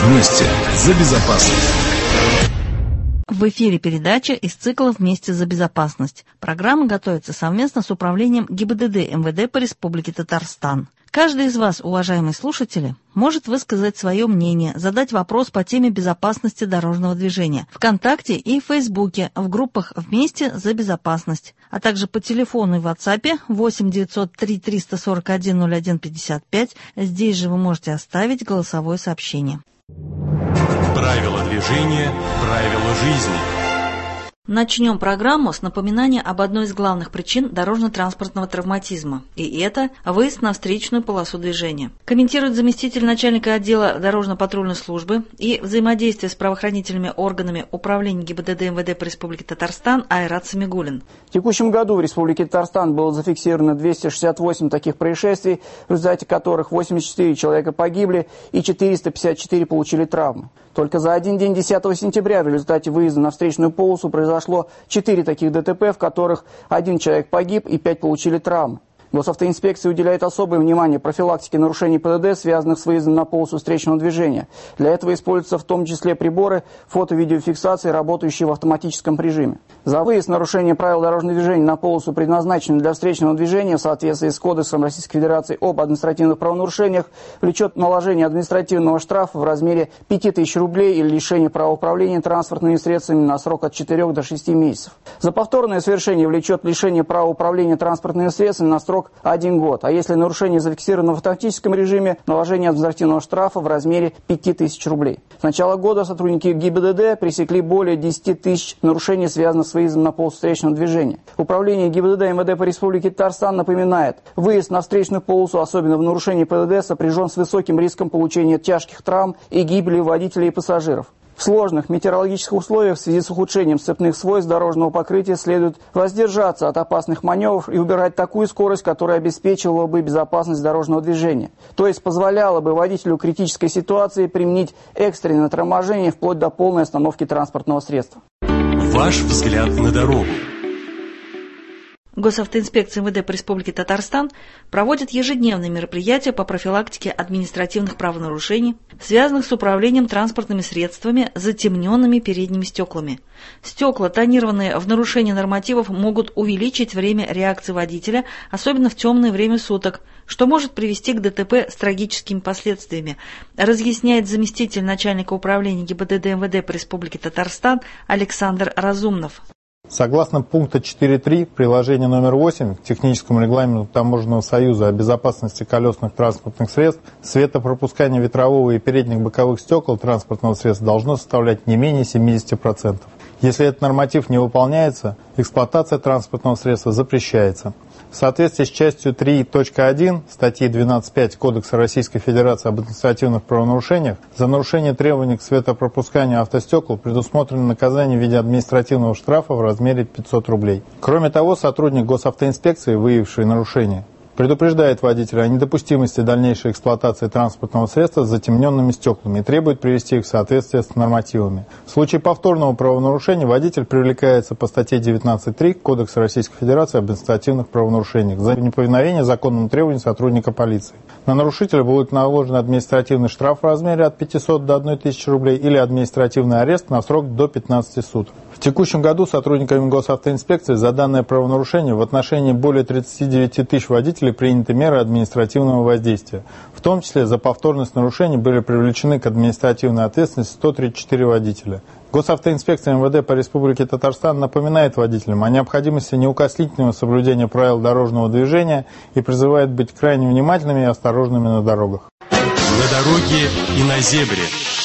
Вместе за безопасность. В эфире передача из цикла «Вместе за безопасность». Программа готовится совместно с Управлением ГИБДД МВД по Республике Татарстан. Каждый из вас, уважаемые слушатели, может высказать свое мнение, задать вопрос по теме безопасности дорожного движения ВКонтакте и Фейсбуке в группах «Вместе за безопасность», а также по телефону и WhatsApp 8 903 341 01 55. Здесь же вы можете оставить голосовое сообщение. Правила движения, правила жизни. Начнем программу с напоминания об одной из главных причин дорожно-транспортного травматизма. И это выезд на встречную полосу движения. Комментирует заместитель начальника отдела дорожно-патрульной службы и взаимодействия с правоохранительными органами Управления ГИБДД МВД по Республике Татарстан Айрат Самигуллин. В текущем году в Республике Татарстан было зафиксировано 268 таких происшествий, в результате которых 84 человека погибли и 454 получили травмы. Только за один день 10 сентября в результате выезда на встречную полосу произошло 4 таких ДТП, в которых 1 человек погиб и 5 получили травмы. Госавтоинспекция уделяет особое внимание профилактике нарушений ПДД, связанных с выездом на полосу встречного движения. Для этого используются в том числе приборы фото-видеофиксации, работающие в автоматическом режиме. За выезд нарушения правил дорожного движения на полосу, предназначенную для встречного движения, в соответствии с Кодексом Российской Федерации об административных правонарушениях, влечет наложение административного штрафа в размере 5000 рублей или лишение права управления транспортными средствами на срок от 4 до 6 месяцев. За повторное совершение влечет лишение права управления транспортными средствами на срок 1 год, а если нарушение зафиксировано в автоматическом режиме, наложение административного штрафа в размере 5000 рублей. С начала года сотрудники ГИБДД пресекли более 10 тысяч нарушений, связанных с выездом на полосу встречного движения. Управление ГИБДД МВД по Республике Татарстан напоминает, выезд на встречную полосу, особенно в нарушении ПДД, сопряжен с высоким риском получения тяжких травм и гибели водителей и пассажиров. В сложных метеорологических условиях в связи с ухудшением сцепных свойств дорожного покрытия следует воздержаться от опасных маневров и убирать такую скорость, которая обеспечивала бы безопасность дорожного движения. То есть позволяла бы водителю критической ситуации применить экстренное торможение вплоть до полной остановки транспортного средства. Ваш взгляд на дорогу. Госавтоинспекция МВД по Республике Татарстан проводит ежедневные мероприятия по профилактике административных правонарушений, связанных с управлением транспортными средствами с затемненными передними стеклами. Стекла, тонированные в нарушении нормативов, могут увеличить время реакции водителя, особенно в темное время суток, что может привести к ДТП с трагическими последствиями, разъясняет заместитель начальника управления ГИБДД МВД по Республике Татарстан Александр Разумнов. Согласно пункта 4.3 приложения номер 8 к техническому регламенту Таможенного союза о безопасности колесных транспортных средств, светопропускание ветрового и передних боковых стекол транспортного средства должно составлять не менее 70%. Если этот норматив не выполняется, эксплуатация транспортного средства запрещается. В соответствии с частью 3.1 статьи 12.5 Кодекса Российской Федерации об административных правонарушениях за нарушение требований к светопропусканию автостекол предусмотрено наказание в виде административного штрафа в размере 500 рублей. Кроме того, сотрудник госавтоинспекции, выявивший нарушение, предупреждает водителя о недопустимости дальнейшей эксплуатации транспортного средства с затемненными стеклами и требует привести их в соответствие с нормативами. В случае повторного правонарушения водитель привлекается по статье 19.3 Кодекса Российской Федерации об административных правонарушениях за неповиновение законному требованию сотрудника полиции. На нарушителя будет наложен административный штраф в размере от 500 до 1000 рублей или административный арест на срок до 15 суток. В текущем году сотрудниками госавтоинспекции за данное правонарушение в отношении более 39 тысяч водителей приняты меры административного воздействия. В том числе за повторность нарушений были привлечены к административной ответственности 134 водителя. Госавтоинспекция МВД по Республике Татарстан напоминает водителям о необходимости неукоснительного соблюдения правил дорожного движения и призывает быть крайне внимательными и осторожными на дорогах. На дороге и на зебре.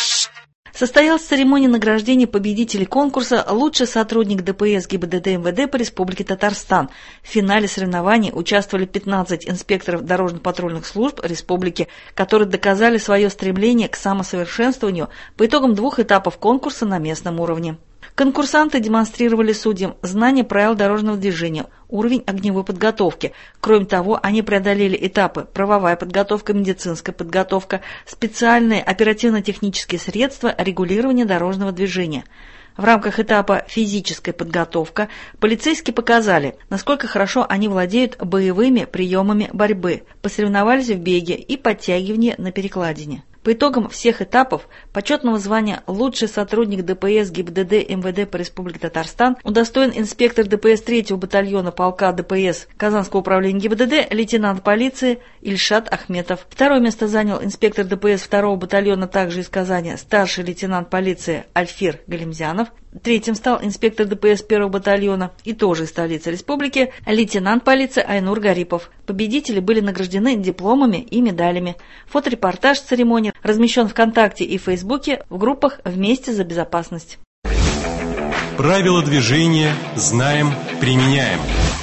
Состоялась церемония награждения победителей конкурса «Лучший сотрудник ДПС ГИБДД МВД по Республике Татарстан». В финале соревнований участвовали 15 инспекторов дорожно-патрульных служб республики, которые доказали свое стремление к самосовершенствованию по итогам 2 этапов конкурса на местном уровне. Конкурсанты демонстрировали судьям знание правил дорожного движения, уровень огневой подготовки. Кроме того, они преодолели этапы правовая подготовка, медицинская подготовка, специальные оперативно-технические средства регулирования дорожного движения. В рамках этапа «физическая подготовка» полицейские показали, насколько хорошо они владеют боевыми приемами борьбы, посоревновались в беге и подтягивании на перекладине. По итогам всех этапов почетного звания «Лучший сотрудник ДПС ГИБДД МВД по Республике Татарстан» удостоен инспектор ДПС 3-го батальона полка ДПС Казанского управления ГИБДД лейтенант полиции Ильшат Ахметов. Второе место занял инспектор ДПС 2-го батальона также из Казани старший лейтенант полиции Альфир Галимзянов. Третьим стал инспектор ДПС 1-го батальона и тоже из столицы республики лейтенант полиции Айнур Гарипов. Победители были награждены дипломами и медалями. Фоторепортаж церемонии размещен ВКонтакте и Фейсбуке в группах «Вместе за безопасность». Правила движения знаем, применяем.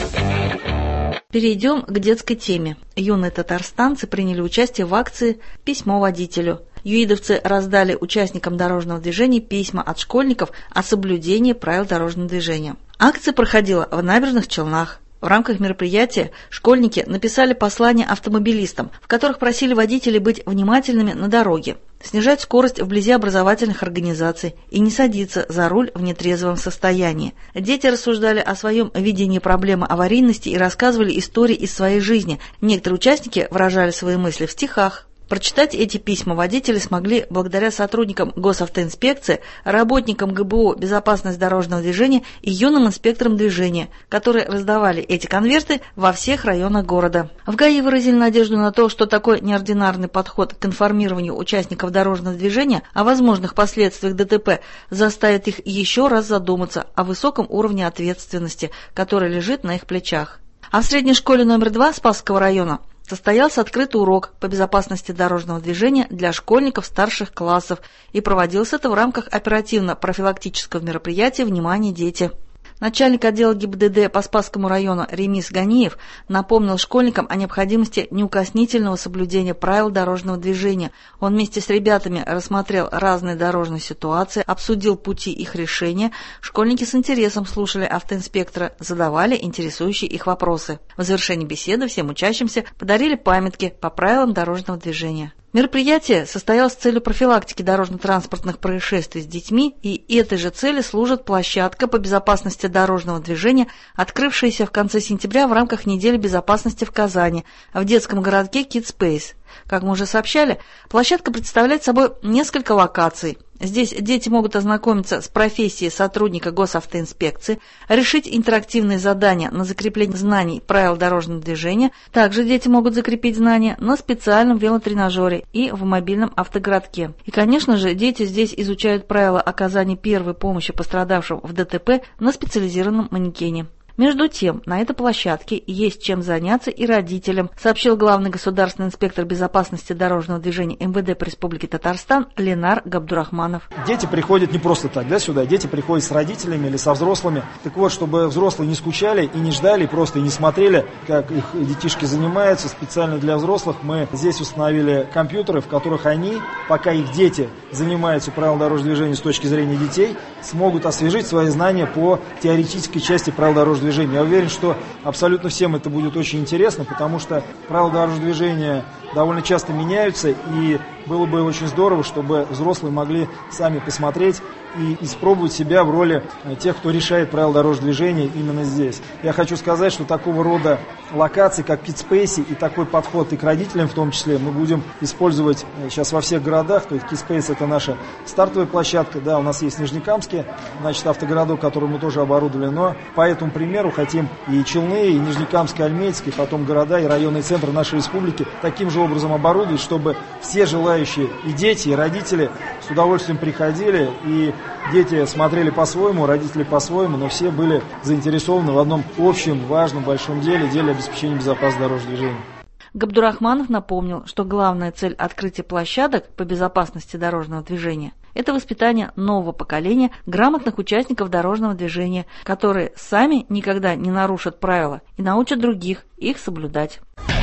Перейдем к детской теме. Юные татарстанцы приняли участие в акции «Письмо водителю». Юидовцы раздали участникам дорожного движения письма от школьников о соблюдении правил дорожного движения. Акция проходила в Набережных Челнах. В рамках мероприятия школьники написали послания автомобилистам, в которых просили водителей быть внимательными на дороге, снижать скорость вблизи образовательных организаций и не садиться за руль в нетрезвом состоянии. Дети рассуждали о своем видении проблемы аварийности и рассказывали истории из своей жизни. Некоторые участники выражали свои мысли в стихах. Прочитать эти письма водители смогли благодаря сотрудникам госавтоинспекции, работникам ГБУ «Безопасность дорожного движения» и юным инспекторам движения, которые раздавали эти конверты во всех районах города. В ГАИ выразили надежду на то, что такой неординарный подход к информированию участников дорожного движения о возможных последствиях ДТП заставит их еще раз задуматься о высоком уровне ответственности, который лежит на их плечах. А в средней школе номер 2 Спасского района состоялся открытый урок по безопасности дорожного движения для школьников старших классов и проводился это в рамках оперативно-профилактического мероприятия «Внимание, дети». Начальник отдела ГИБДД по Спасскому району Ремис Ганиев напомнил школьникам о необходимости неукоснительного соблюдения правил дорожного движения. Он вместе с ребятами рассмотрел разные дорожные ситуации, обсудил пути их решения. Школьники с интересом слушали автоинспектора, задавали интересующие их вопросы. В завершении беседы всем учащимся подарили памятки по правилам дорожного движения. Мероприятие состоялось с целью профилактики дорожно-транспортных происшествий с детьми, и этой же цели служит площадка по безопасности дорожного движения, открывшаяся в конце сентября в рамках недели безопасности в Казани, в детском городке Kids Space. Как мы уже сообщали, площадка представляет собой несколько локаций. Здесь дети могут ознакомиться с профессией сотрудника госавтоинспекции, решить интерактивные задания на закрепление знаний правил дорожного движения. Также дети могут закрепить знания на специальном велотренажере и в мобильном автогородке. И, конечно же, дети здесь изучают правила оказания первой помощи пострадавшим в ДТП на специализированном манекене. Между тем, на этой площадке есть чем заняться и родителям, сообщил главный государственный инспектор безопасности дорожного движения МВД по Республике Татарстан Ленар Габдурахманов. Дети приходят не просто так, сюда. Дети приходят с родителями или со взрослыми. Так вот, чтобы взрослые не скучали и не ждали, просто и не смотрели, как их детишки занимаются, специально для взрослых мы здесь установили компьютеры, в которых они, пока их дети занимаются правилами дорожного движения с точки зрения детей, смогут освежить свои знания по теоретической части правил дорожного движения. Я уверен, что абсолютно всем это будет очень интересно, потому что правила дорожного движения довольно часто меняются, и было бы очень здорово, чтобы взрослые могли сами посмотреть и испробовать себя в роли тех, кто решает правила дорожного движения именно здесь. Я хочу сказать, что такого рода локации, как Kids Space, и такой подход и к родителям в том числе, мы будем использовать сейчас во всех городах. То есть Kids Space — это наша стартовая площадка, у нас есть в Нижнекамске, автогородок, который мы тоже оборудовали, но по этому примеру хотим и Челны, и Нижнекамск, и Альметьевск, и потом города, и районные центры нашей республики таким же образом оборудовать, чтобы все желающие, и дети, и родители с удовольствием приходили, и дети смотрели по-своему, родители по-своему, но все были заинтересованы в одном общем, важном, большом деле обеспечения безопасности дорожного движения. Габдурахманов напомнил, что главная цель открытия площадок по безопасности дорожного движения – это воспитание нового поколения грамотных участников дорожного движения, которые сами никогда не нарушат правила и научат других их соблюдать.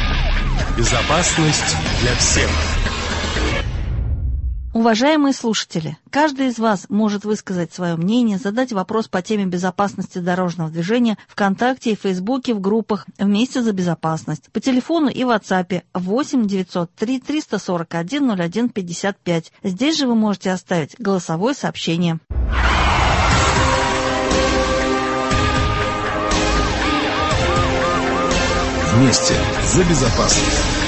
Безопасность для всех. Уважаемые слушатели, каждый из вас может высказать свое мнение, задать вопрос по теме безопасности дорожного движения ВКонтакте и Фейсбуке в группах «Вместе за безопасность» по телефону и в WhatsApp 8 903 341 01 55. Здесь же вы можете оставить голосовое сообщение. Вместе за безопасность.